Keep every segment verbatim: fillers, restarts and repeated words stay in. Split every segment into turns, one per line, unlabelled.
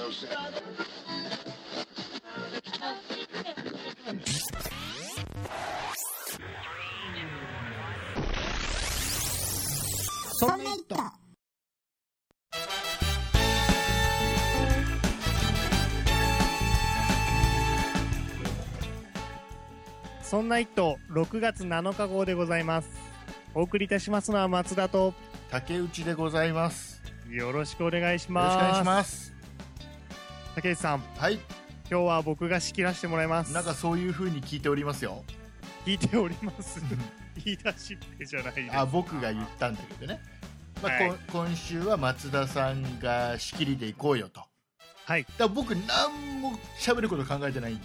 そんな糸。
そんな一途ろくがつなのか号でございます。お送りいたしますのは松田と
竹内でございます。
よろしくお願いし
よろ
ます。
しくお願いします。
竹内さん、
はい。
今日は僕が仕切らせてもらいます。
なんかそういう風に聞いておりますよ。
聞いております言い出しっぺじゃないです。
あ、僕が言ったんだけどね、まあ
はい、
こ今週は松田さんが仕切りで行こうよと。
はい。
だから僕何も喋ること考えてないんで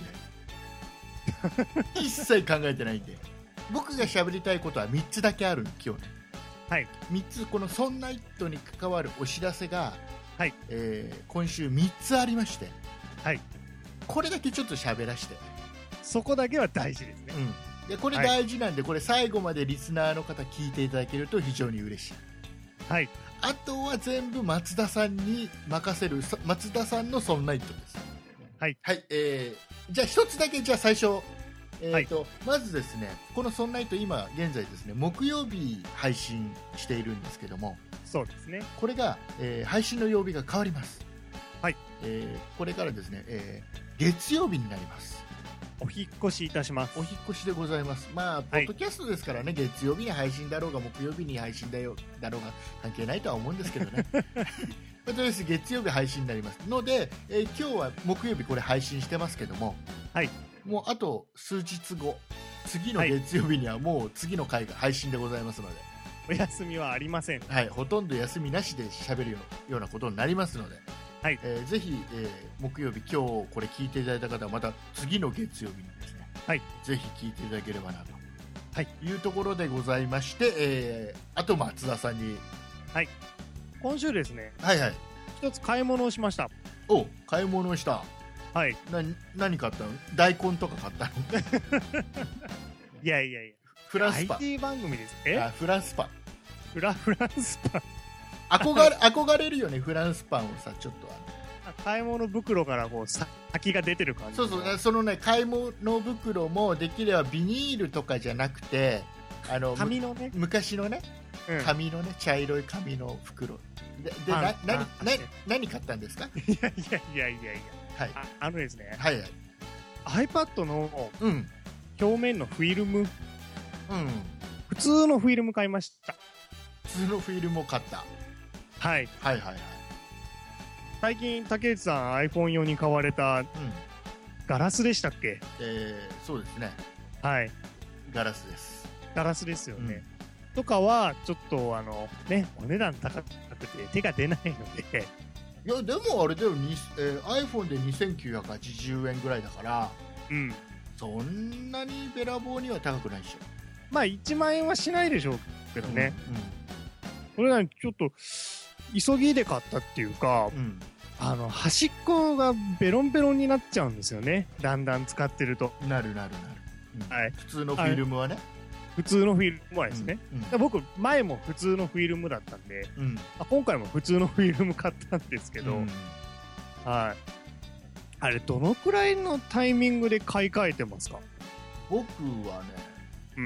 一切考えてないんで、僕が喋りたいことはみっつだけある今日ね。
はい。
みっつ、このそんな一途に関わるお知らせが、
はい。
えー、今週みっつありまして、
はい。
これだけちょっと喋らせて。
そこだけは大事ですね。
うん、でこれ大事なんで、はい、これ最後までリスナーの方聞いていただけると非常に嬉しい。
はい。あ
とは全部松田さんに任せる松田さんのそんな糸です。
はい。
はい。えー、じゃあ一つだけじゃあ最初、えーと
はい、
まずですね、このそんな糸今現在ですね木曜日配信しているんですけども、
そうですね。
これが、えー、配信の曜日が変わります。
はい。
えー、これからですね、えー、月曜日になります。
お引っ越しいたします。
お引っ越しでございます。まあ、ポッドキャストですからね、月曜日に配信だろうが木曜日に配信だよだろうが関係ないとは思うんですけどねとりあえず月曜日配信になりますので、えー、今日は木曜日これ配信してますけども、
はい、
もうあと数日後、次の月曜日にはもう次の回が配信でございますので、
お休みはありません。
はい、ほとんど休みなしで喋るようなことになりますので、はい、えー、ぜひ、えー、木曜日、今日これ聞いていただいた方はまた次の月曜日にですね、はい、ぜひ聞いていただければなと、はい、いうところでございまして、えー、あと松田さんに、
はい、今週ですね、
はいはい、
一つ買い物をしました。
お、買い物をした。
はい。
な何買ったの？大根とか買ったの？
いやいやいや、
フランスパン。
アイティー 番組です。え？
あ、フランスパン。
フラフランスパン
憧れ憧れるよね、フランスパンをさ、ちょっとあ
の買い物袋からこう先が出てる感じ。
そうそう、そのね、買い物袋もできればビニールとかじゃなくて、あの
紙のね、
昔のね、うん、紙のね、茶色い紙の袋で、でな何な何買ったんですか？
いやいやいやいやいや、はい、あ, あのですね、
はいはい、
iPad の表面のフィルム、うん、普通のフィルム買いました。
普通のフィルムを買った。
はい、
はいはいはい。
最近竹内さん iPhone 用に買われた、うん、ガラスでしたっけ？
えー、そうですね。
はい、
ガラスです。
ガラスですよね、うん、とかはちょっとあのね、お値段高くて手が出ないので。
いやでもあれだよ、えー、iPhone でにせんきゅうひゃくはちじゅうえんぐらいだから、うん、そんなにべらぼうには高くないでしょ。
まあいちまんえんはしないでしょうけどね、うんうん、これがちょっと急ぎで買ったっていうか、うん、あの端っこがベロンベロンになっちゃうんですよね、だんだん使ってると。
なるなるなる、うん、はい、普通のフィルムはね、
普通のフィルムはですね、うんうん、僕前も普通のフィルムだったんで、うん、今回も普通のフィルム買ったんですけど、うん、はい、あれどのくらいのタイミングで買い替えてますか？
僕はね、うん、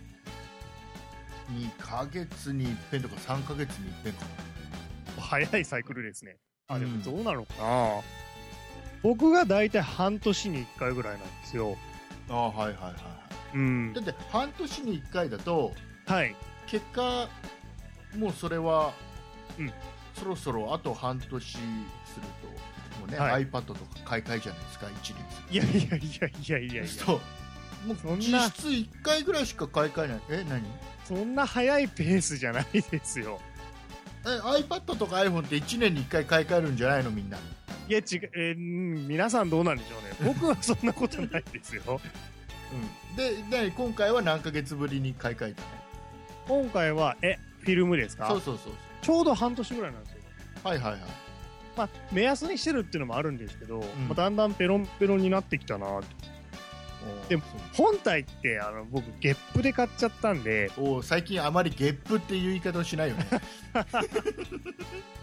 にかげつにいっぺんとかさんかげつにいっぺんかな。
早いサイクルですね。あ、でもどうなのかな、うん、僕がだいたい半年にいっかいぐらいなんですよ。
あ、はいはいはい、うん、だって半年にいっかいだと、はい、結果もうそれは、うん、そろそろあと半年するともうね、はい、iPad とか買い替えじゃないですか、一輪。
いやいやいやいやいやいや、
そうもう実質いっかいぐらいしか買い替えない。え、何？
そんな早いペースじゃないですよ。
え、 iPad とか iPhone っていちねんにいっかい買い替えるんじゃないの、みんな。
いや違う、えー、皆さんどうなんでしょうね。僕はそんなことないですよ
うん、で, で今回は何ヶ月ぶりに買い替えたの？
今回はえフィルムですか？
そうそうそう、
ちょうど半年ぐらいなんですよ。
はいはいはい。
まあ目安にしてるっていうのもあるんですけど、うん、まあ、だんだんペロンペロンになってきたなって。でも本体ってあの僕ゲップで買っちゃったんで。
お、最近あまりゲップっていう言い方をしないよね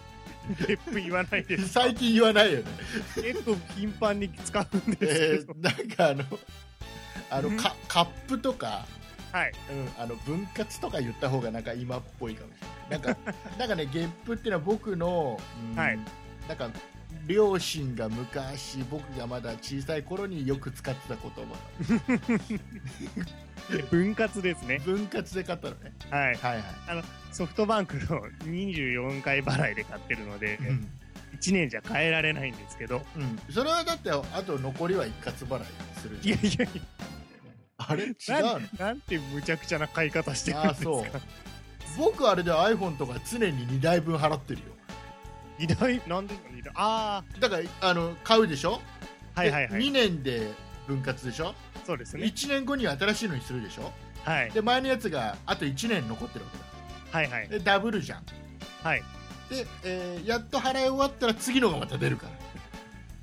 ゲップ言わないです。
最近言わないよね。
結構頻繁に使うんですけど、
えー、なんかあのあのカカップとか、
はい、
うん、あの分割とか言った方がなんか今っぽいかもしれない。なんかなんかね、ゲップっていうのは僕の、うん、はい、なんか両親が昔僕がまだ小さい頃によく使ってた言葉。
分割ですね。
分割で買ったのね。
はい、はいはい。あのソフトバンクのにじゅうよんかい払いで買ってるので、うん、いちねんじゃ変えられないんですけど、
うん、それはだってあと残りは一括払いするじゃん。
いやいやいや、
あれ違うの？
な, なんてむちゃくちゃな買い方してるんですか。あ、そう。
僕あれで iPhone とか常ににだいぶん払ってるよ。
にだいなんでにだいあ
あだからあの買うでしょ。
はいはいはい。
にねんで分割でしょ。
そうですね。
いちねんごには新しいのにするでしょ。
はい。
で前のやつがあといちねん残ってるわけだ。
はいはい。
でダブルじゃん。
はい。
で、えー、やっと払い終わったら次のがまた出るから。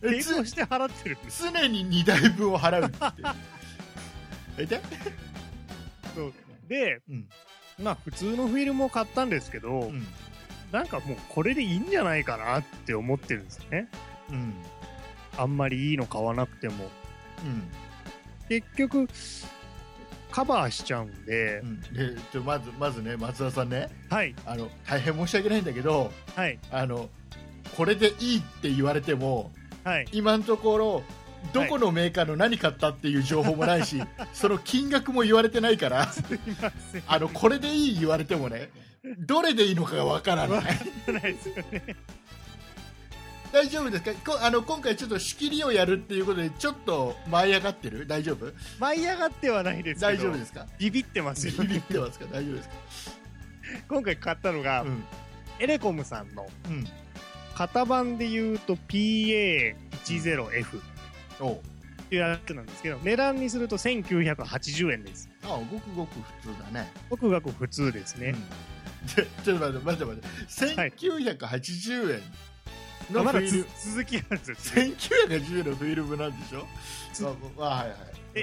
並行して払ってるんです。
常ににだいぶんを払うってえで
そうで、うん、まあ普通のフィルムを買ったんですけど、うん、なんかもうこれでいいんじゃないかなって思ってるんですよね。うん。あんまりいいの買わなくても。うん。結局カバーしちゃうんで、うん、
でちょまずまずね松田さんね、
はい、
あの大変申し訳ないんだけど、
はい、
あのこれでいいって言われても、
はい、
今のところどこのメーカーの何買ったっていう情報もないし、はい、その金額も言われてないからあのこれでいい言われてもねどれでいいのかがわからない。
分からないですよね。
大丈夫ですか。こあの今回ちょっと仕切りをやるっていうことでちょっと舞い上がってる。大丈夫？
舞い上がってはないですけど
大丈夫ですか。
ビビってますよ。
ビビってますか。大丈夫ですか。
今回買ったのが、うん、エレコムさんの、うん、型番でいうと ピーエーじゅうエフ っていうやつなんですけど、値段にするとせんきゅうひゃくはちじゅうえんです。
ああ、ごくごく普通だね。
ごくごく普通ですね。
うん、ちょっと待って待って待ってせんきゅうひゃくはちじゅうえん、の
まだ続きあるんですよ。
せんきゅうひゃくはちじゅうえんのフィルムなんでしょ。あ、はいはい。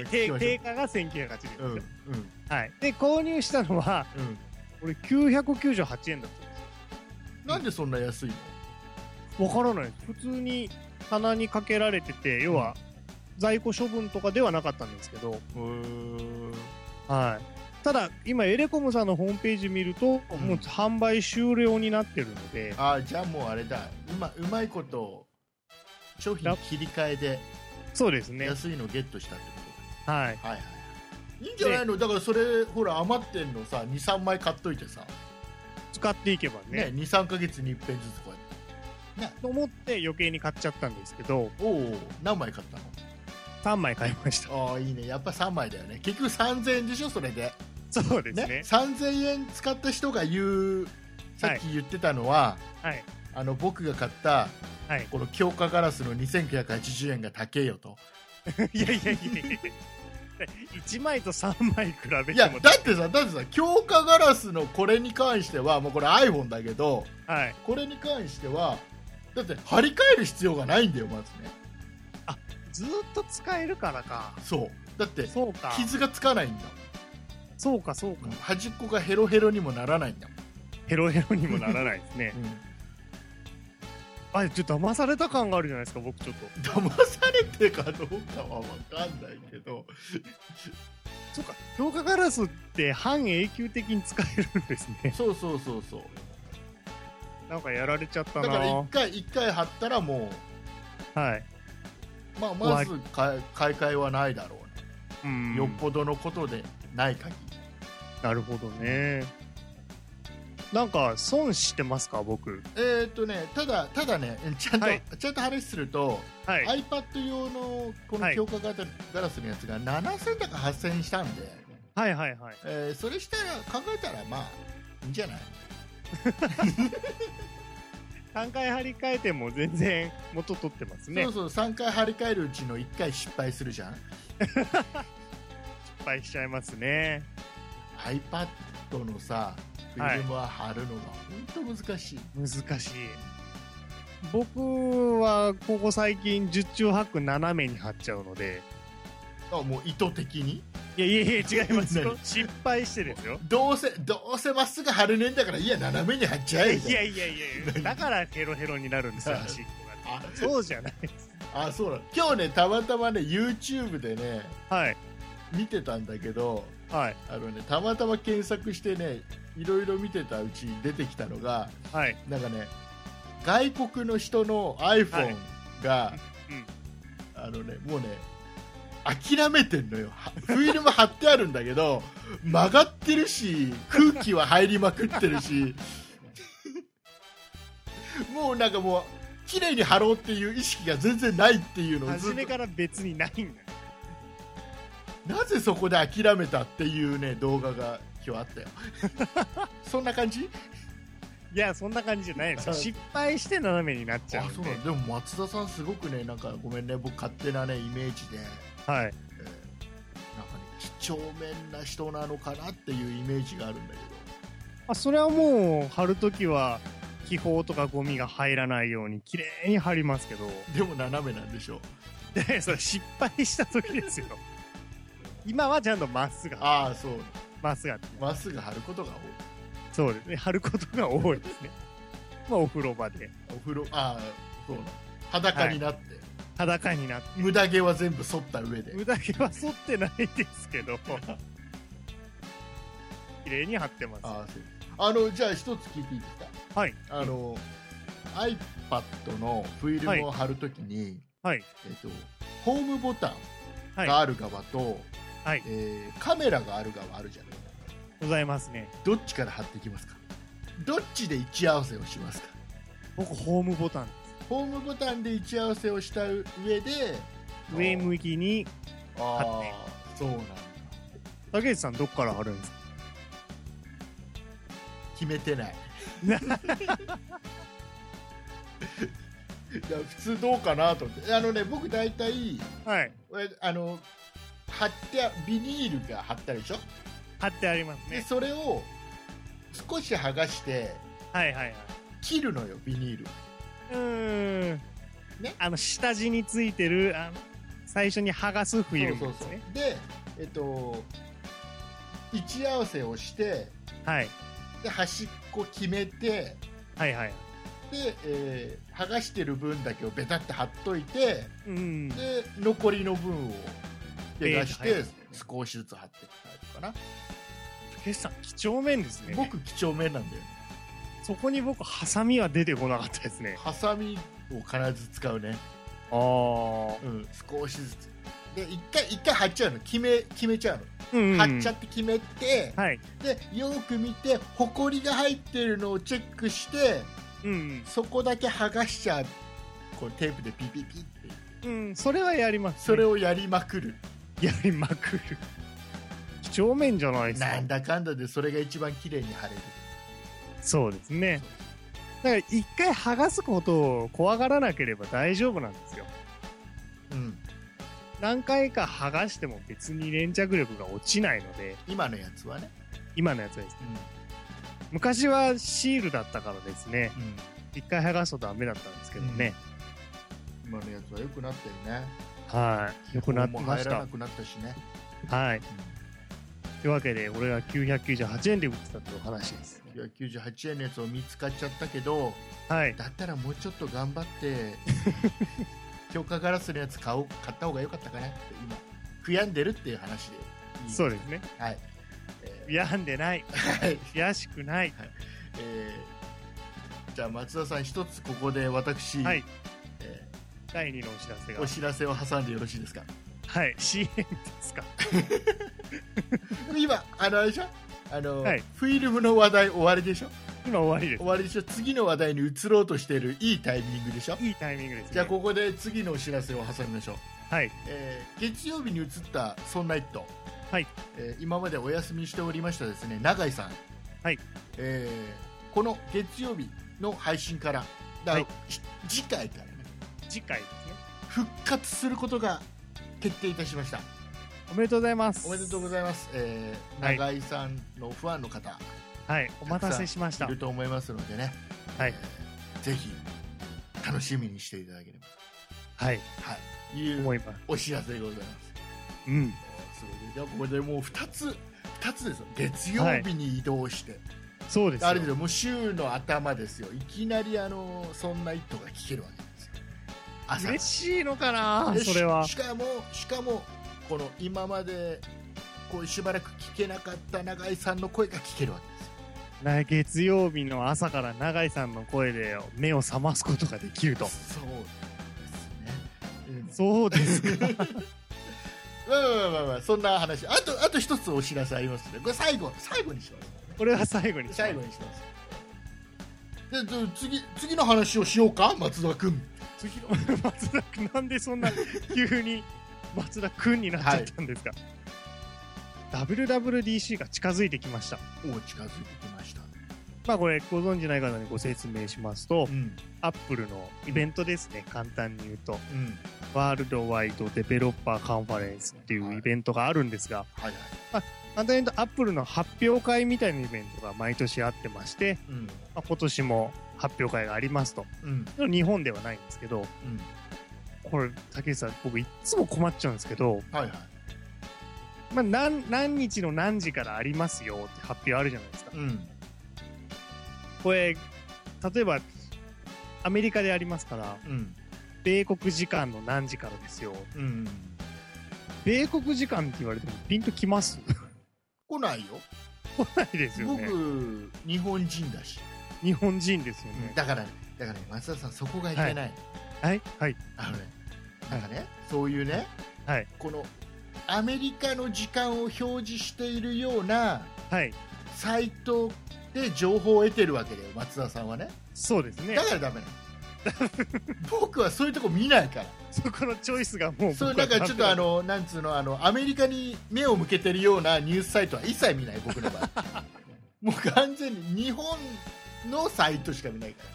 定価がせんきゅうひゃくはちじゅうえんですよ。うんうん、はい。で購入したのは、うん、これきゅうひゃくきゅうじゅうはちえんだったんですよ。
なんでそんな安い
の？わからないです。普通に棚にかけられてて、要は在庫処分とかではなかったんですけど。うーん、はい。ただ今エレコムさんのホームページ見ると、うん、もう販売終了になってるので、
あ、じゃあもうあれだ、今うまいこと商品切り替えで、
そうですね、
安いのゲットしたってこ
と。はいはいは
い。いいんじゃないの。だからそれほら余ってんのさ、にさんまい買っといてさ、
使っていけばね、
ね、にさんかげつにいっぺんずつこう
やって、ね、と思って余計に買っちゃったんですけど。
おお、何枚買ったの？
さんまい買いました。
ああ、いいね。やっぱさんまいだよね。結局さんぜんえんでしょ、それで。
そうですね。ね、
さんぜんえん使った人が言う、さっき言ってたのは、はい、あの僕が買った、はい、この強化ガラスのにせんきゅうひゃくはちじゅうえんが高えよと。
いやいやいやいやいちまいとさんまい比べても、
いやだってさ、だってさ、強化ガラスのこれに関してはもうこれ iPhone だけど、はい、これに関してはだって張り替える必要がないんだよ、まずね。
あ、ずーっと使えるからか。
そうだって、そうか、傷がつかないんだもん。
そうかそうか、
端っこがヘロヘロにもならないんだもん。
ヘロヘロにもならないですね、うん、あ、ちょっと騙された感があるじゃないですか。僕ちょっと
騙されてかどうかは分かんないけど
そうか、強化ガラスって半永久的に使えるんですね。
そうそうそうそう、
なんかやられちゃったな。
だから一回一回貼ったらも
う、はい、
まあ、まず買い替えはないだろうね、うん、よっぽどのことでない限り。
なるほどね。なんか損してますか、僕。
えーっとね、ただただね、ちゃんと、はい、ちゃんと話すると、はい、iPad 用のこの強化ガラスのやつがななせんだかはっせんえんしたんで、
はいはいはい、
えー、それしたら考えたらまあいいんじゃない
さんかい張り替えても全然元取ってますね。
そうそう、さんかい張り替えるうちのいっかい失敗するじゃん
失敗しちゃいますね。
iPad のさフィルムは貼るのが本当難しい、
はい、難しい。僕はここ最近十中八九斜めに貼っちゃうので、
あ、もう意図的に。
いやいやいや違いますよ失敗してですよ。
どうせどうせまっすぐ貼るねんだから、いや斜めに貼っちゃえ。
いやいやいやいやだからヘロヘロになるんですよ端っこが。そうじゃないです。
あ、そうなの。今日ねたまたまね YouTube でね、
はい、
見てたんだけど、
はい、
あのねたまたま検索してねいろいろ見てたうちに出てきたのが、
はい、
なんかね外国の人の iPhone が、はい、うん、あのねもうね諦めてんのよ。フィルム貼ってあるんだけど曲がってるし空気は入りまくってるしもうなんかもう綺麗に貼ろうっていう意識が全然ないっていうのを
初めから別にないんだよ。
なぜそこで諦めたっていうね動画が今日あったよそんな感じ？
いやそんな感じじゃないですよ。失敗して斜めになっちゃうんで。
あ、そうなんでも松田さんすごくねなんかごめんね僕勝手なねイメージで、はい、えー、なんかね几帳面な人なのかなっていうイメージがあるんだけど、
あ、それはもう貼るときは気泡とかゴミが入らないように綺麗に貼りますけど。
でも斜めなんでしょ
う。でそれ失敗した時ですよ今はちゃんとまっすぐ。
ああ、そう。
まっすぐ
まっすぐ貼ることが多い。
そうですね、貼ることが多いですねまあお風呂場で
お風呂、ああ、そうなの。裸になって、はい、
裸になって
無駄毛は全部剃った上で。
無駄毛は剃ってないですけど綺麗に貼ってます。
ああ、そう。あのじゃあ一つ聞いていいです
か？はい。
あの、うん、iPad のフィルムを貼るときに、はい、えっとホームボタンがある側と、はい、えー、カメラがある側あるじゃない。
ございますね。
どっちから貼っていきますか？どっちで位置合わせをしますか？
僕ホームボタンです。
ホームボタンで位置合わせをした上で
上向きに貼っていく。
ああ、そうなんだ。
竹内さんどっから貼るんですか？
決めてないいや普通どうかなと思って。あのね僕大体、はい、あの貼ってビニールが貼ってあるでしょ。
貼ってありますね。
でそれを少し剥がして、はいはいはい、切るのよビニール。
うーん、ね、あの下地についてるあの最初に剥がすフィルムですね。そうそうそう。
で、えっと位置合わせをして、はい、で端っこ決めて、はいはい、で、えー、剥がしてる分だけをベタって貼っといて、うん、で残りの分を出して、えー、少しずつ貼っていくタイプかな。
竹内さん几帳面ですね。
僕几帳面なんだよね。
そこに僕ハサミは出てこなかったですね。
ハサミを必ず使うね。ああ、うん、少しずつで一回一回貼っちゃうの。決め決めちゃうの。うんうん、貼っちゃって決めて、はい、でよく見てホコリが入ってるのをチェックして、うんうん、そこだけ剥がしちゃう。こうテープでピピピって、
うん、それはやります、ね、
それをやりまくる。
やりまくる。几帳面じゃないですか。
なんだかんだでそれが一番綺麗に貼れる。
そうですね。だから一回剥がすことを怖がらなければ大丈夫なんですよ。うん。何回か剥がしても別に粘着力が落ちないので。
今のやつはね。
今のやつはですね。うん、昔はシールだったからですね。一、うん、回剥がすとダメだったんですけどね。
うん、今のやつは良くなってるね。
はい。良くなってました。
入らなくなったしね。
はい。うん、というわけで俺がきゅうひゃくきゅうじゅうはちえんで売ってたという話です。
きゅうひゃくきゅうじゅうはちえんのやつを見つかっちゃったけど、はい、だったらもうちょっと頑張って強化ガラスのやつ買おう買った方が良かったかなって今悔やんでるっていう話でいい。
そうですね。はい。えー、悔やんでない。はい。悔しくない。はい。
えー、じゃあ松田さん一つここで私、はい、
えー、だいにのお知らせが
お知らせを挟んでよろしいですか？
はい。シーエム ですか？
今あのあれでしょ。あの、はい、フィルムの話題終わりでしょ。
今終わりです。
終わりでしょ。次の話題に移ろうとしているいいタイミングでしょ。
いいタイミングですね。
じゃあここで次のお知らせを挟みましょう。はい。えー、月曜日に移ったソンナイト。はい。えー、今までお休みしておりましたですね永井さん。はい。えー、この月曜日の配信からだ、はい、次回からね。
次回ですね。
復活することが決定いたしました。
おめでとうございます。
おめでとうございます。えー、永井さんのファンの方、
はい、お待たせしました。
いると思いますのでね、はい、えー、ぜひ楽しみにしていただければ、はい、はい、いうお知らせでございます。
うん。
すごい。じゃあこれでもうふたつふたつですよ。月曜日に移動して、はい、
そうですよ。
あれでもう週の頭ですよ。いきなりあのそんな一途が聞けるわけですよ。
朝嬉しいのかなそれは。
しかもしかもこの今までこうしばらく聞けなかった永井さんの声が聞けるわけですよ。
月曜日の朝から永井さんの声で目を覚ますことができると。
そうですね。
うん、そうですか。
まあまあまあまあそんな話。あとあと一つお知らせありますので、これ最後最後にします。
これは最後にします。
最後にします。で次次の話をしようか、松田君。
次の松田君なんでそんな急に松田君になっちゃったんですか。はい、ダブリューダブリューディーシー が近づいてきました。
お近づいてきました。
まあこれご存知ない方にご説明しますと、うん、アップルのイベントですね、簡単に言うと、うん、ワールドワイドデベロッパーカンファレンスっていうイベントがあるんですが、はいはいはい、まあ、簡単に言うとアップルの発表会みたいなイベントが毎年あってまして、うん、まあ、今年も発表会がありますと、うん、日本ではないんですけど、うん、これ竹内さん僕いつも困っちゃうんですけど、はいはい、まあ、何, 何日の何時からありますよって発表あるじゃないですか、うん、これ例えばアメリカでありますから、うん、米国時間の何時からですよ、うん、米国時間って言われてもピンときます？
来ないよ。
来ないですよね。
僕日本人だし。
日本人ですよね。
だからね、だからね、松田さんそこがいけない。
はいはい、はい、
あのね、なんかね、はい、そういうね、はい、このアメリカの時間を表示しているような、はい、サイトで情報を得てるわけだよ、松田さんはね。
そうですね。
だからダメなの。僕はそういうとこ見ないから。
そこのチョイスがもう、
そうなんかちょっとあのなんつうのあのアメリカに目を向けてるようなニュースサイトは一切見ない、僕の場合。もう完全に日本のサイトしか見ないから。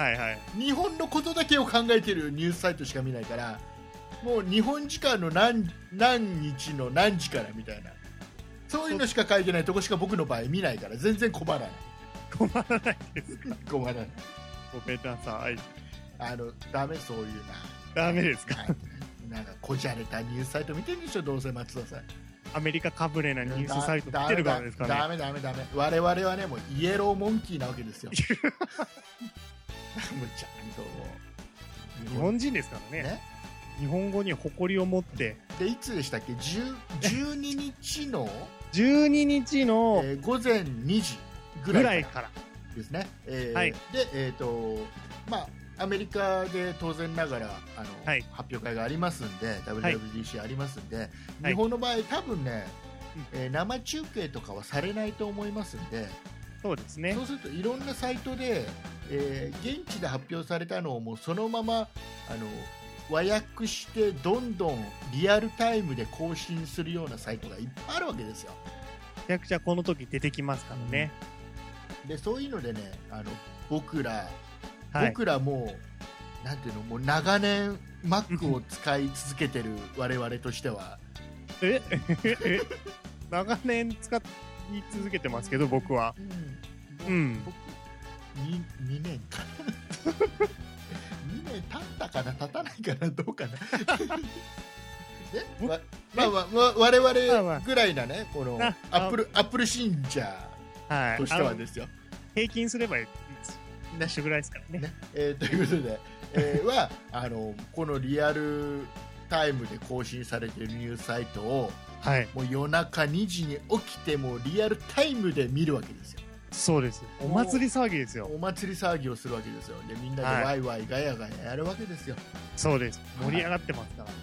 はいはい。日本のことだけを考えてるニュースサイトしか見ないから、もう日本時間の 何, 何日の何時からみたいな、そういうのしか書いてないとこしか僕の場合見ないから、全然困らない。
困らないですか？
困らない。
ごめんなさい。
あのダメ、そういう
な。ダメですか？
なんかこじゃれたニュースサイト見てるんでしょ、どうせ松田さん。
アメリカかぶれなニュースサイト見てるからですかね。
ダメダメダメ。我々はねもうイエローモンキーなわけですよ。もうちゃん
と日本人ですからね。ね、日本語に誇りを持って。
でいつでしたっけ？じゅうににちの
じゅうににちの、
えー、午前にじぐらいからですね。えーはい、でえっ、ー、とまあ。アメリカで当然ながらあの、はい、発表会がありますんで ダブリューダブリューディーシー ありますんで、はい、日本の場合多分ね、えー、生中継とかはされないと思いますんで、
そうですね。
そうするといろんなサイトで、えー、現地で発表されたのをもうそのままあの和訳してどんどんリアルタイムで更新するようなサイトがいっぱいあるわけですよ。
めちゃくちゃこの時出てきますからね、
うん、でそういうのでねあの僕ら僕らもうなんていうのもう長年 Mac を使い続けてる我々としては
ええ長年使い続けてますけど僕は、うん、うん、
僕 に, にねんかなにねん経ったかな経たないかなどうかなえわ、まあまあ、我々ぐらいなねこのアップルアップル信者としてはですよ、
平均すればいいなしぐらいですからね。ね
えー、ということで、えー、はあのこのリアルタイムで更新されているニュースサイトを、はい、もう夜中にじに起きてもリアルタイムで見るわけですよ。
そうです。お祭り騒ぎですよ。
お祭り騒ぎをするわけですよ。でみんなでワイワイガヤガヤやるわけですよ。
そうです。盛り上がってますから。はい、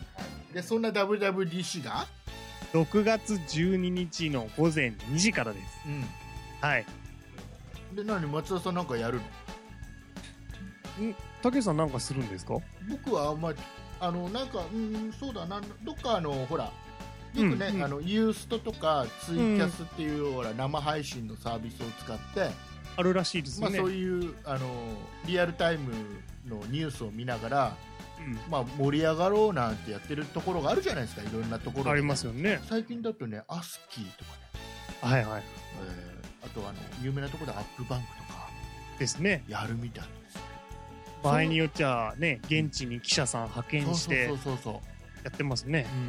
でそんな ダブリューダブリューディーシー が
ろくがつじゅうににちのごぜんにじからです。うん、はい。
で何松田さんなんかやるの？
ん竹内さんなんかするんですか？
僕はあんまりあのなんかうんそうだなどっかあのほらよくね、うんうん、あのユーストとかツイキャスっていう、うん、ほら生配信のサービスを使って
あるらしいですね。
まあ、そういうあのリアルタイムのニュースを見ながら、うんまあ、盛り上がろうなんてやってるところがあるじゃないですか。いろんなところ、ね、
ありますよね。
最近だとねアスキーとか
ねはいはい、
えー、あとあの有名なところでアップバンクとか
ですね
やるみたいですね。
場合によっちゃね現地に記者さん派遣してやってますね。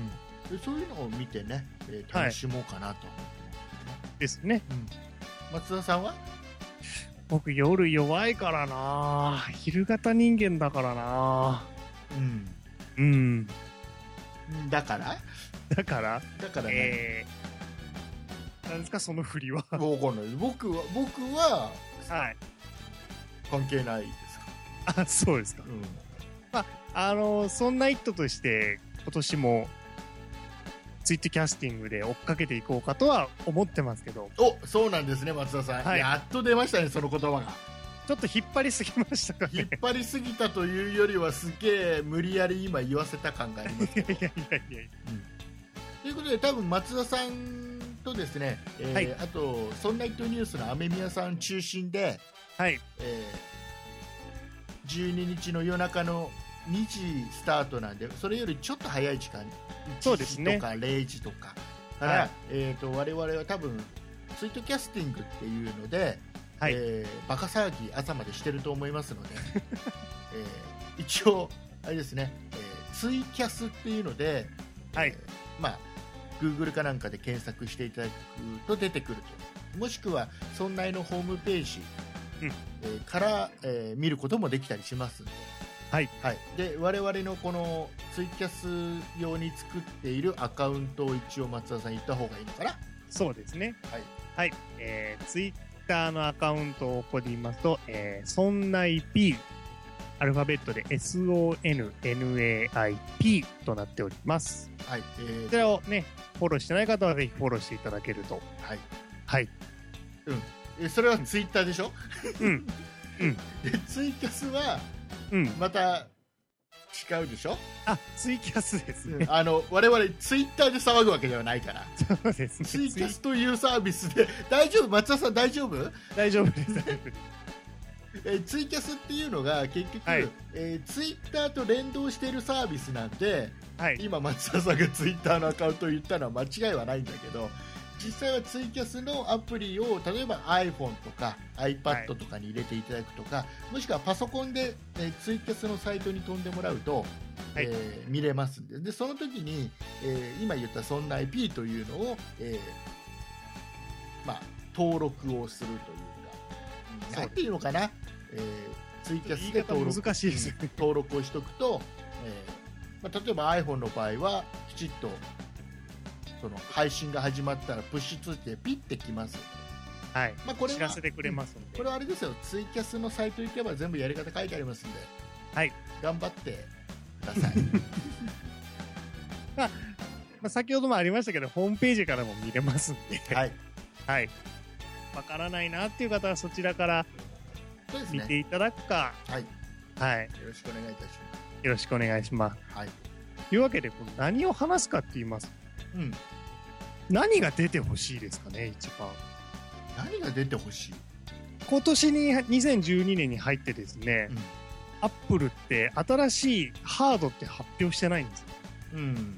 でそういうのを見てね、えー、楽しもうかなと思ってます
ね。ですね。
うん、松田さんは？
僕夜弱いからな、昼型人間だからな。
うん
うん
だから
だから
だからね、
えー、なんですかその振りは。
わかんない。僕は僕は
はい
関係ないです
か。あ、そうですか。うん、まああのそんな一途として今年もツイットキャスティングで追っかけていこうかとは思ってますけど。
お、そうなんですね、松田さん、はい、やっと出ましたね、その言葉が。
ちょっと引っ張りすぎましたかね。
引っ張りすぎたというよりは、すげえ無理やり今言わせた感がありますけど。いやいやいやいや、うん、ということで、多分松田さんとですね、えーはい、あとそんなイットニュースの雨宮さん中心で、はいえー、じゅうににちの夜中のにじスタートなんで、それよりちょっと早い時間、いちじとかれいじとかから、はいえー、と我々は多分ツイートキャスティングっていうので、はいえー、バカ騒ぎ朝までしてると思いますので、えー、一応あれですね、えー、ツイキャスっていうので、はいえー、まあ Google かなんかで検索していただくと出てくると、もしくはそんないのホームページ、うんえー、から、えー、見ることもできたりしますので、はいはい、で我々のこのツイキャス用に作っているアカウントを一応松田さん言った方がいいのかな。
そうですね、はいはいえー、ツイッターのアカウントをここで言いますと、えー、そんない P アルファベットで エスオーエヌエヌエーアイピー となっております。はい、えー、こちらをねフォローしてない方はぜひフォローしていただけると。はいはい
うんえそれはツイッターでしょ。うんうんでツイキャスはうん、また違うでしょ。
あ、ツイキャスですね。
あの我々ツイッターで騒ぐわけではないから。
そうですね。
ツイキャスというサービスで大丈夫？松田さん大丈夫？
大丈夫です。
えツイキャスっていうのが結局、はいえー、ツイッターと連動しているサービスなんで、はい、今松田さんがツイッターのアカウントを言ったのは間違いはないんだけど、実際はツイキャスのアプリを例えば iPhone とか iPad とかに入れていただくとか、はい、もしくはパソコンで、えー、ツイキャスのサイトに飛んでもらうと、はいえー、見れますんで、でその時に、えー、今言ったそんな アイピー というのを、えーまあ、登録をするというか、なんていうのかな、えー、ツイキャスで登録、
難しいですね、
登録をしておくと、えーまあ、例えば iPhone の場合はきちっとその配信が始まったらプッシュ通知でピッてきます。
はい。まあこれは知らせてくれますので。
これはあれですよ。ツイキャスのサイト行けば全部やり方書いてありますんで。はい。頑張ってください。
まあ、まあ、先ほどもありましたけど、ホームページからも見れますんで。はい。はい。わからないなっていう方はそちらから見ていただくか。ね、はい。はい。よ
ろしくお願いいたします。
よろしくお願いします。はい。というわけで、何を話すかって言います。うん、何が出てほしいですかね、一番。
何が出てほしい？
今年ににせんじゅうにねんに入ってですね、うん、アップルって新しいハードって発表してないんですよ、うん、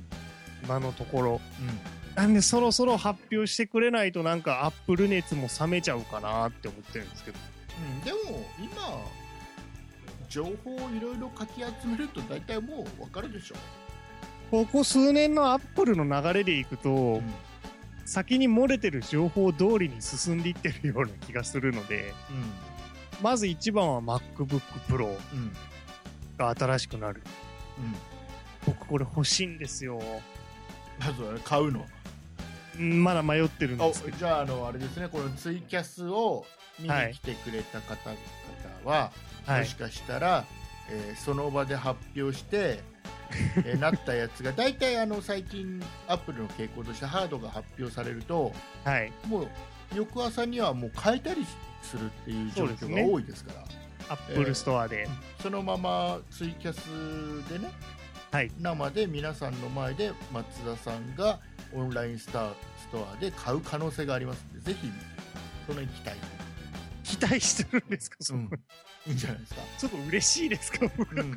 今のところ、うん、なんでそろそろ発表してくれないとなんかアップル熱も冷めちゃうかなって思ってるんですけど、
うん、でも今情報をいろいろかき集めると大体もう分かるでしょ。
ここ数年のアップルの流れでいくと、うん、先に漏れてる情報通りに進んでいってるような気がするので、うん、まず一番は MacBook Pro が新しくなる、うん、僕これ欲しいんですよ。
まずは買うの？
まだ迷ってるんですけど。
じゃあ、あのあれですね、このツイキャスを見に来てくれた方々は、はい、もしかしたら、えー、その場で発表してえなったやつが大体あの最近アップルの傾向としてハードが発表されると、はい、もう翌朝にはもう変えたりするっていう状況が多いですから、ね、
アップルストアで、
えー、そのままツイキャスでね、はい、生で皆さんの前で松田さんがオンラインスタストアで買う可能性がありますので、ぜひその期待
期待してるんですか、そ、うん、
いいんじゃないですか。
ちょっと嬉しいですか、僕、うん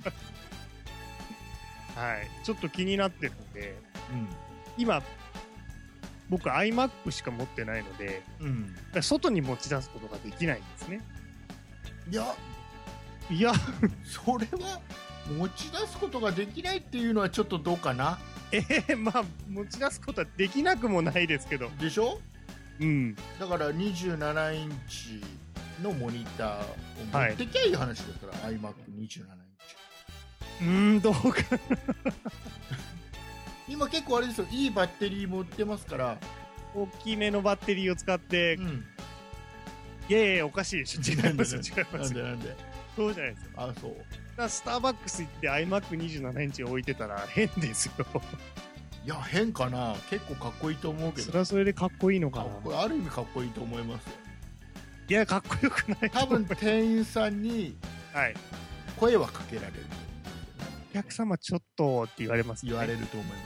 はい、ちょっと気になってるんで、うん、今僕 iMac しか持ってないので、うん、外に持ち出すことができないんですね。
いや
いや
それは持ち出すことができないっていうのはちょっとどうかな。
えー、まあ持ち出すことはできなくもないですけど。
でしょ。
うん。
だからにじゅうななインチのモニターを持ってきゃいい話ですから、はい、アイマックにじゅうななインチ。
うーん、どうかな。
今結構あれですよ、いいバッテリーも売ってますから、
大きめのバッテリーを使って、うん、いやいやおかしいでしょ。違いますよ、違いますよ。
なんでなんで
そうじゃないですよ。
あ、そう。
だスターバックス行って アイマックにじゅうななインチ置いてたら変ですよ。
いや変かな。結構かっこいいと思うけど。
それはそれでかっこいいのかな。
これある意味かっこいいと思いますよ。
いやかっこよくない。
多分店員さんに声はかけられる。
お客様ちょっとって言われますね。
言われると思います。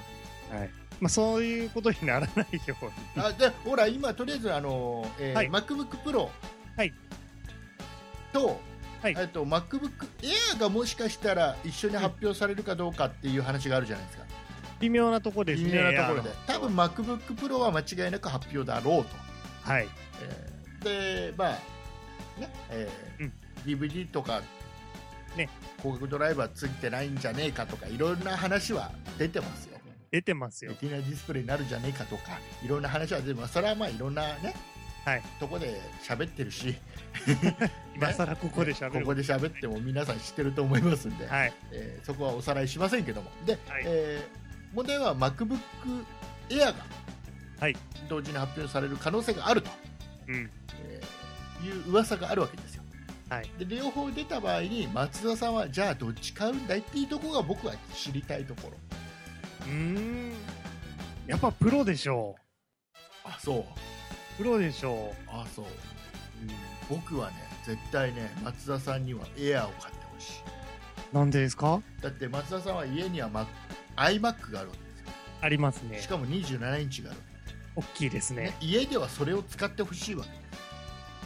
はい。まあそういうことにならないように。
あでほら今とりあえずあの、えーはい、MacBook Pro と、はい、えっと MacBook Air がもしかしたら一緒に発表されるかどうかっていう話があるじゃないですか。
微妙なところですね。
微妙なところで。多分 MacBook Pro は間違いなく発表だろうと。
はい。
えー、でまあね、えーうん、ディーブイディー とかね光学ドライバーついてないんじゃねえかとかいろんな話は出てますよ。
出てますよ。
レティナディスプレイになるじゃねえかとかいろんな話は出てます。それはまあいろんなね、
はい、
とこで喋ってるし
今更ここで喋る、
ここで喋っても皆さん知ってると思いますんで、
はい、
えー、そこはおさらいしませんけどもで、
はい、
えー、問題は MacBook Air が同時に発表される可能性があると、
うん
えー、いう噂があるわけですよ。
はい、
で両方出た場合に松田さんはじゃあどっち買うんだいっていうところが僕は知りたいところ。
うーんやっぱプロでしょう。
あ、そう
プロでしょう。
あ、そう、うん、僕はね絶対ね松田さんにはエアーを買ってほしい。
なんでですか？
だって松田さんは家には、ま、iMac があるわけですよ。
ありますね。
しかもにじゅうななインチがある。
大きいですね。
ね、家ではそれを使ってほしいわけです。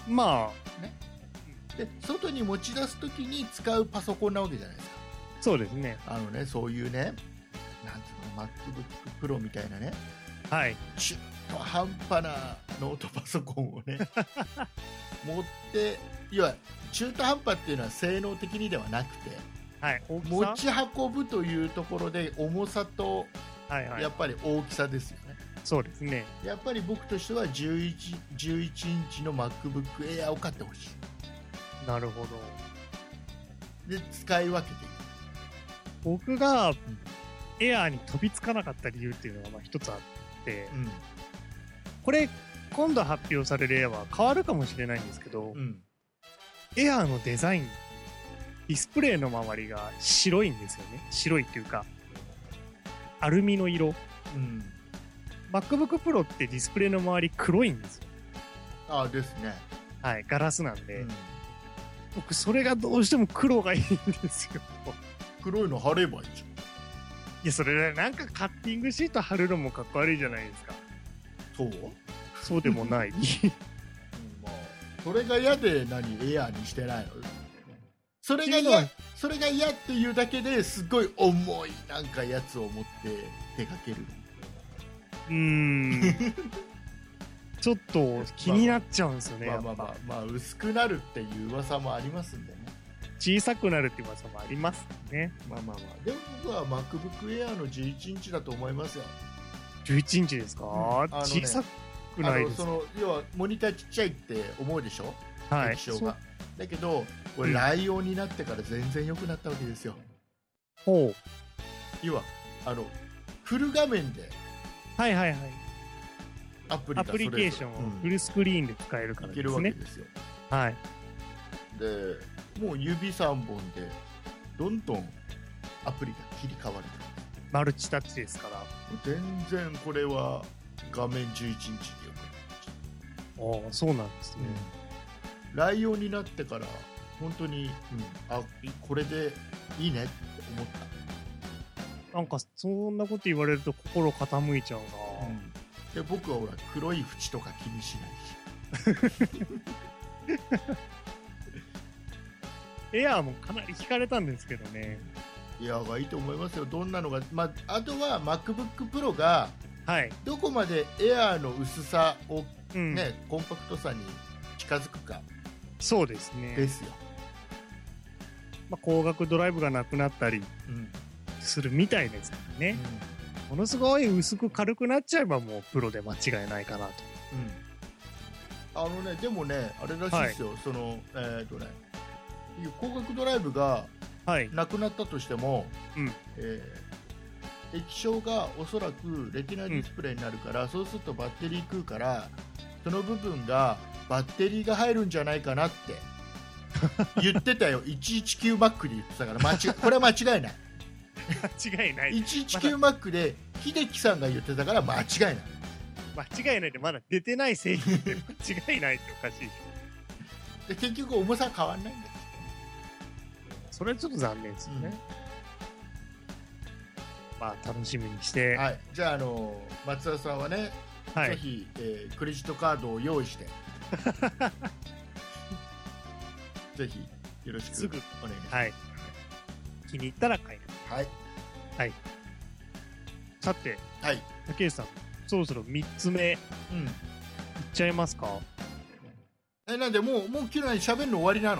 まあ
ね、で外に持ち出すときに使うパソコンなわけじゃないですか。
そうですね。
あのねそういうねなんていうの MacBook Pro みたいなね、
はい、
中途半端なノートパソコンをね持っていや中途半端っていうのは性能的にではなくて、
はい、
持ち運ぶというところで重さと、はいはい、やっぱり大きさですよね。
そうですね。
やっぱり僕としてはじゅういち、じゅういちインチの MacBook Air を買ってほしい。
なるほ
ど。で使い分けていく。
僕が、うんエアーに飛びつかなかった理由っていうのがまあ一つあって、うん、これ今度発表されるエアーは変わるかもしれないんですけど、うん、エアーのデザインディスプレイの周りが白いんですよね。白いっていうかアルミの色、うん、MacBook Pro ってディスプレイの周り黒いんですよ。
ああですね。
はい、ガラスなんで、うん、僕それがどうしても黒がいいんですよ。
黒いの貼ればいいじゃん。
いやそれなんかカッティングシート貼るのもかっこ悪いじゃないですか。
そう
そうでもない、うんま
あ、それが嫌で何エアーにしてないの。それが嫌それが嫌っていうだけですごい重いなんかやつを持って出かける。
うーんちょっと気になっちゃうんですよね。
まあまあまあ、まあ、薄くなるっていう噂もありますんでね。
小さくなるっていう噂もありますね。
まあまあまあ。でも僕は MacBook Air のじゅういちインチだと思いますよ。
じゅういちインチですか？うんね、小さくないですか？
その要はモニターちっちゃいって思うでしょ？
はい。
液晶が。だけどこれライオンになってから全然良くなったわけですよ。
ほう。
要はあのフル画面で。
はいはいはい。
アプリ
アプリケーションをフルスクリーンで使えるからですね。いけるわけ
ですよ。
はい。
で。もう指さんぼんでどんどんアプリが切り替わる。
マルチタッチですから。
全然これは画面じゅういちインチでよくなりました。
ああそうなんですね、
うん、ライオンになってから本当に、うん、あこれでいいねって思った。
なんかそんなこと言われると心傾いちゃうな、うん、
で僕はほら黒い縁とか気にしないし
エアーもかなり惹かれたんですけどね。
エアーがいいと思いますよ。どんなのが、まあ、あとは MacBook Pro がどこまでエアーの薄さを、ねうん、コンパクトさに近づくか。
そうですね。
ですよ。
まあ、高額ドライブがなくなったりするみたいですからね、うん、ものすごい薄く軽くなっちゃえばもうプロで間違いないかなと、
うん、あのねでもねあれらしいですよ、はい、そのえー、っとね高額ドライブがなくなったとしても、はいうんえー、液晶がおそらくレティナディスプレイになるから、うん、そうするとバッテリー食うからその部分がバッテリーが入るんじゃないかなって言ってたよいちいちきゅうマックで言ってたから間違これは間違いない
間違いない
いちいちきゅうマックで秀樹さんが言ってたから間違いない
間違いないでまだ出てない製品って間違いないっておかしい
で結局重さ変わんないんだよ
それはちょっと残念ですよね、うん、まあ楽しみにして、
はい、じゃあ、あの松田さんはね、はい、ぜひ、えー、クレジットカードを用意してぜひよろしくお願いします、はい、
気に入ったら買える
はい、
はい、さて、
はい、
竹内さんそろそろみっつめ、うん、いっちゃいますか
えなんでもうもう昨日喋るの終わりなの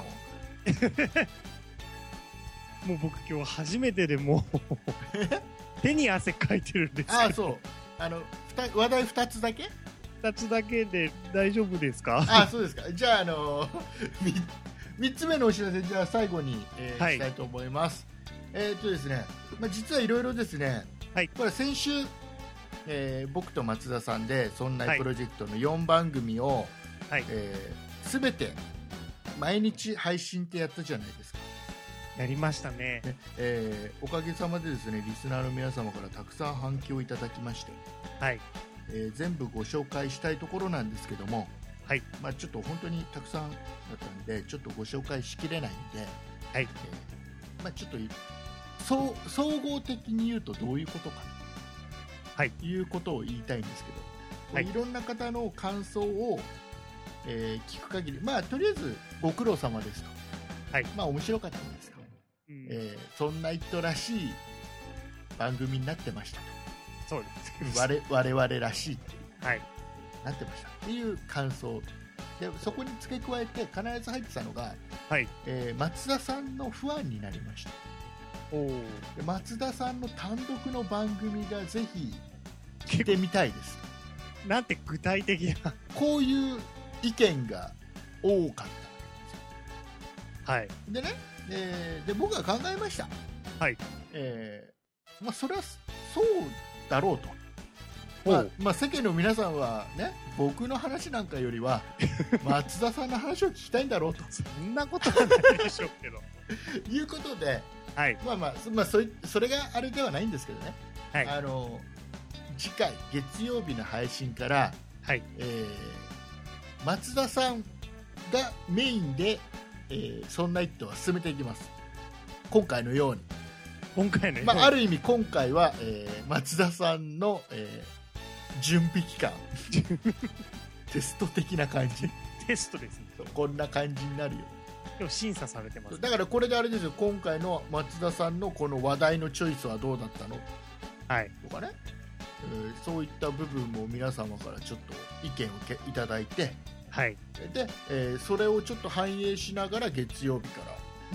もう僕今日初めてでもう手に汗かいてるんですけど
あそうあの話題ふたつだけ
ふたつだけで大丈夫ですか
あそうですかじゃあ、あのー、みっつめのお知らせじゃあ最後に、えーはい、したいと思いますえー、っとですね、まあ、実はいろいろですね、はい、これ先週、えー、僕と松田さんでそんなプロジェクトのよんばん組を、はいえー、全て毎日配信ってやったじゃないですか
やりましたねね、
えー、おかげさまでですねリスナーの皆様からたくさん反響いただきまして、はいえー、全部ご紹介したいところなんですけども、はいまあ、ちょっと本当にたくさんだったんでちょっとご紹介しきれないんで、はいえーまあ、ちょっと総総合的に言うとどういうことかと、はい、いうことを言いたいんですけど、はい、いろんな方の感想を、えー、聞く限り、まあ、とりあえずご苦労様ですと、はいまあ、面白かったですとうんえー、そんな人らしい番組になってましたと
そうです
我, 我々らしいっていう、はい、なってましたっていう感想でそこに付け加えて必ず入ってたのが、はいえー、松田さんのファンになりましたおで松田さんの単独の番組がぜひ聞いてみたいです
なんて具体的な
こういう意見が多かったわけですよはいでねえー、で僕は考えました、はいえーまあ、それはそうだろうと、まあまあ、世間の皆さんは、ね、僕の話なんかよりは松田さんの話を聞きたいんだろうと
そんなことはないでしょうけど
いうことで、はいまあまあまあ、そ, それがあれではないんですけどね、はい、あの次回月曜日の配信から、はいえー、松田さんがメインでえー、そんな一途は進めていきます今回のように
今回のように、
まあ、ある意味今回は、えー、松田さんの、えー、準備期間テスト的な感じ
テストですね
こんな感じになるよ
でも審査されてます、ね、
だからこれであれですよ今回の松田さんのこの話題のチョイスはどうだったのはいとかね、えー、そういった部分も皆様からちょっと意見をいただいてはいでえー、それをちょっと反映しながら月曜日から、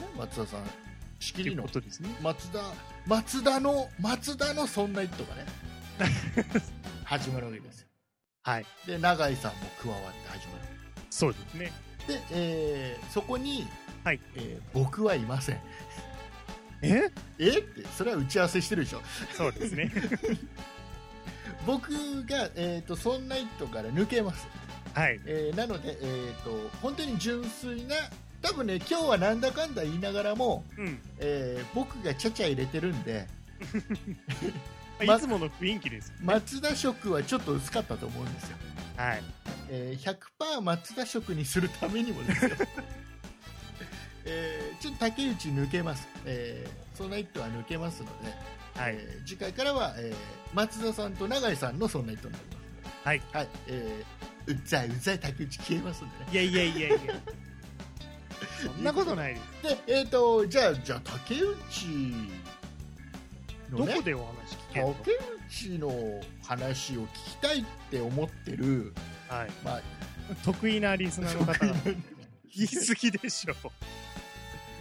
ね、松田さん仕切りの
ことですね
松田松田の松田のそんな一途がね始まるわけですよはいで永井さんも加わって始まる
そうですね
で、えー、そこに、はいえー、僕はいません
え
えってそれは打ち合わせしてるでしょ
そうですね
僕が、えーと、そんな一途から抜けますはいえー、なので、えーと、本当に純粋な多分ね今日はなんだかんだ言いながらも、うんえー、僕がちゃちゃ入れてるんで
ま、いつもの雰囲気です、ね、
松田色はちょっと薄かったと思うんですよ、はいえー、ひゃくパーセント 松田色にするためにもですよ、えー、ちょっと竹内抜けます、えー、そんな一途は抜けますので、はいえー、次回からは、えー、松田さんと永井さんのそんな一途になりますはい、はいえーうざいうざい竹内消えますんでね
いやいやいやいやそんなことないで
すでえっ、ー、とじゃあじゃあ竹内
の、ね、どこでお話聞けるの
竹内の話を聞きたいって思ってる、はいまあ、
得意なリスナーの方が言い過ぎでしょ
ね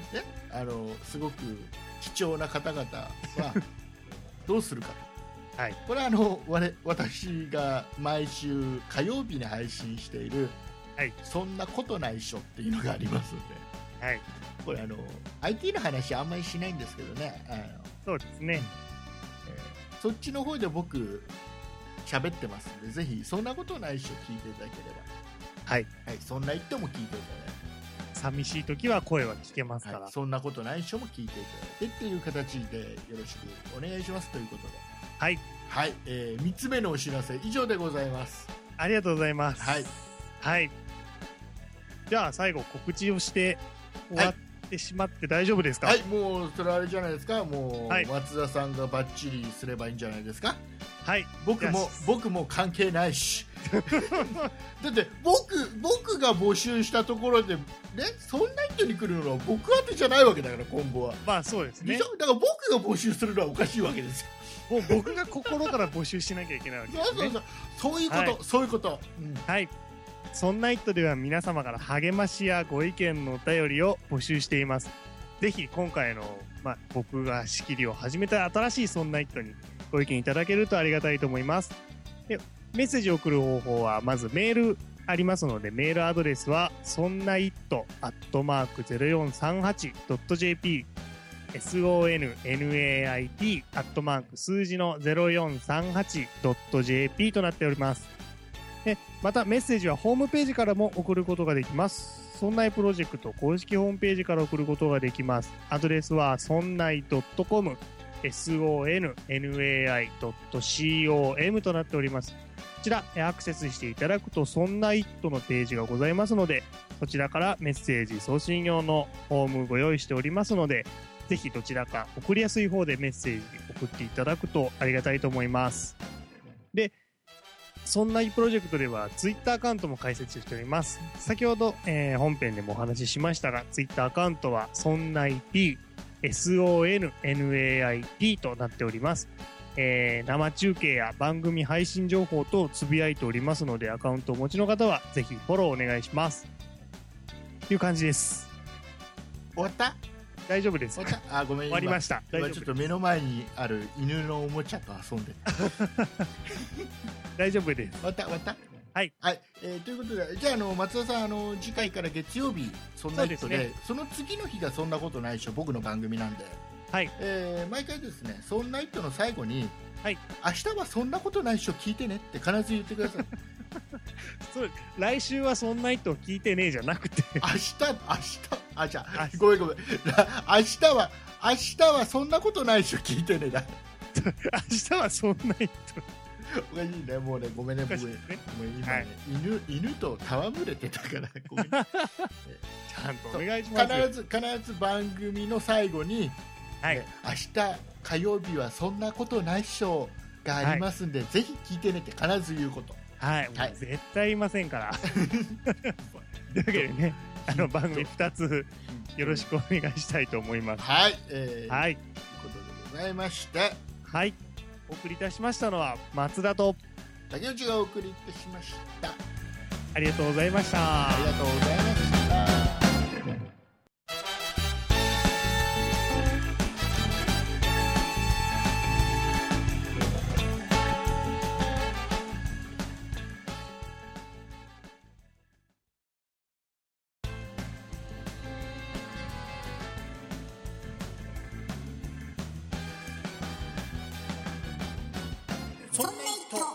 あのすごく貴重な方々はどうするかと、はい、これはあの我私が毎週火曜日に配信している、はい、そんなことないっしょっていうのがありますので、はい、これあの アイティー の話あんまりしないんですけどね、あの
そうですね、
えー、そっちの方で僕喋ってますので、ぜひそんなことないっしょ聞いていただければ、はい、はい、そんな人も聞いていただいて、
寂しい時は声は聞けますから、
はい、そんなことない人も聞いていただいてっていう形でよろしくお願いしますということで、
はい、
はい、えー、みっつめのお知らせ以上でございます。
ありがとうございます。
はい、
はい、じゃあ最後告知をして終わってしまって大丈夫ですか？
はい、もうそれあれじゃないですか、もう、はい、松田さんがバッチリすればいいんじゃないですか。
はい、
僕も僕も関係ないしだって僕僕が募集したところでね、そんな人に来るのは僕宛てじゃないわけだから、今後は。
まあそうですね。
だから僕が募集するのはおかしいわけですよ。
もう僕が心から募集しなきゃいけないわけですね。そうそう
そう、そういうこと、はい、そういうこと、
うん、はい。そんな人では皆様から励ましやご意見のお便りを募集しています。ぜひ今回の、まあ、僕が仕切りを始めた新しいそんな人にご意見いただけるとありがたいと思います。で、メッセージを送る方法はまずメールありますので、メールアドレスはそんな イット アットマーク ゼロよんさんはち ドット ジェーピー ソンナイト アットマーク数字の ゼロよんさんはち ドット ジェーピー となっております。で、またメッセージはホームページからも送ることができます。そんないプロジェクト公式ホームページから送ることができます。アドレスはそんない ドットコム ソンナイ ドット コム となっております。こちらアクセスしていただくとそんな イット のページがございますので、そちらからメッセージ送信用のフォームご用意しておりますので、ぜひどちらか送りやすい方でメッセージ送っていただくとありがたいと思います。で、そんないプロジェクトではツイッターアカウントも開設しております。先ほど、えー、本編でもお話ししましたが、ツイッターアカウントはそんない P、ソンナイト となっております。えー、生中継や番組配信情報とつぶやいておりますので、アカウントをお持ちの方はぜひフォローお願いしますという感じです。
終わった？
大丈夫です。
終わった？あ、ごめん、
終わりました。
今ちょっと目の前にある犬のおもちゃと遊んで
大丈夫です。
終わった終わった。
はい、
はい、えー、ということで、じゃあ、あの松田さん、あの次回から月曜日そんな人 で, で、ね、その次の日がそんなことないでしょ、僕の番組なんで、はい、えー、毎回ですね、そんな人の最後に、はい、明日はそんなことないでしょ聞いてねって必ず言ってください
それ来週はそんな人聞いてねえじゃなくて
明日明日あじゃあごめんごめん明日は明日はそんなことないでしょ聞いてねだ
明日はそんな人
おかしいね、もうね、ごめんね、僕、ね、ごめん今ね、はい、犬, 犬と戯れてたから、ごめんち
ゃんとお願いします。
必ず、必ず番組の最後に、はいね、明日火曜日はそんなことないっしょがありますんで、はい、ぜひ聞いてねって必ず言うこと。
はい、はい、絶対言いませんから。というわけでね、あの番組ふたつよろしくお願いしたいと思います。
はい、えー、
はい、
ということでございまして、
はい。お送りいたしましたのは松田と
竹内がお送りいたしました。
ありがとうございました。
ありがとうございました。そんな糸